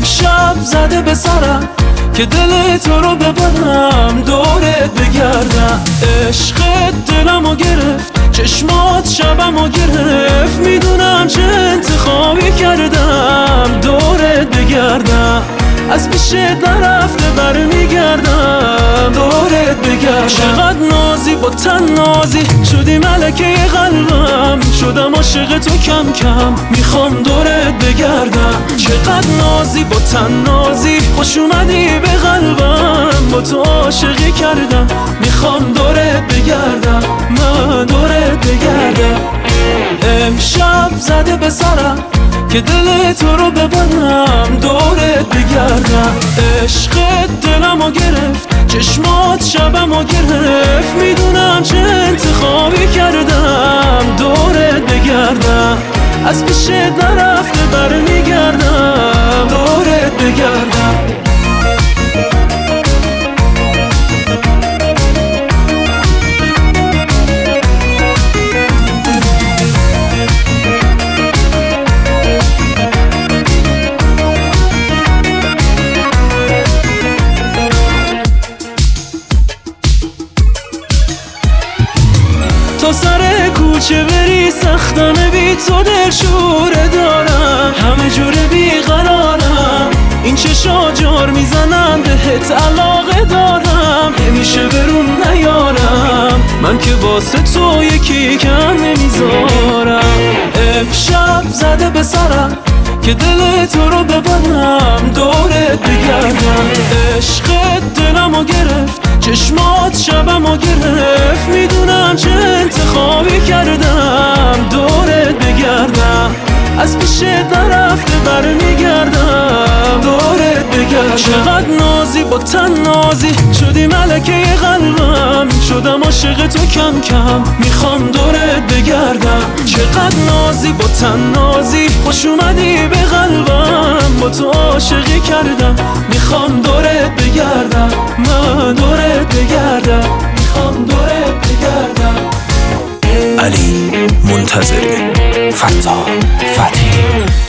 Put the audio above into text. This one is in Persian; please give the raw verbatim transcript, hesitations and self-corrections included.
امشب زده به سرم که دل تو رو ببرم، دورت بگردم. عشقت دلمو گرفت، چشمات شبمو گرفت، میدونم چه انتخابی کردم، دورت بگردم. از پیشت نرفته برمیگردم، دورت بگردم. چقدر نازی با تن نازی شدی ملکه قلبم، شدم عاشق تو کم کم، میخوام دورت بگردم. چقدر نازی با تن نازی خوش اومدی به قلبم، با تو عاشقی کردم، میخوام دورت بگردم، من دورت بگردم. امشب زده به سرم که دل تو رو ببرم، دورت بگردم. عشقت دلمو گرفت، چشمات شبمو گرفت، میدونم چه انتخابی کردم، دورت بگردم. از پیشت نرفته برمیگردم، دورت بگردم. تا سر کوچه بری سختمه، بی تو دل شوره دارم، همه جوره بیقرارم. این چشا جار میزنن بهت علاقه دارم، نمیشه برون نیارم، من که واسه تو یکی کم نمیذارم. امشب زده به سرم که دل تو رو ببرم، دورت بگردم. عشقت دلمو گرفت، چشمات شبمو گرفت، میدونم چه انتخابی کردم، دورت بگردم. از پیشت نرفته برمیگردم، دورت بگردم. چقدر نازی با تن نازی شدی ملکه قلبم، شدم عاشق تو کم کم، میخوام دورت بگردم. چقدر نازی با تن نازی خوش اومدی به قلبم، با تو عاشقی کردم، میخوام دورت بگردم، من دورت بگردم، میخوام دورت بگردم. علی منتظری، فتا فتحی.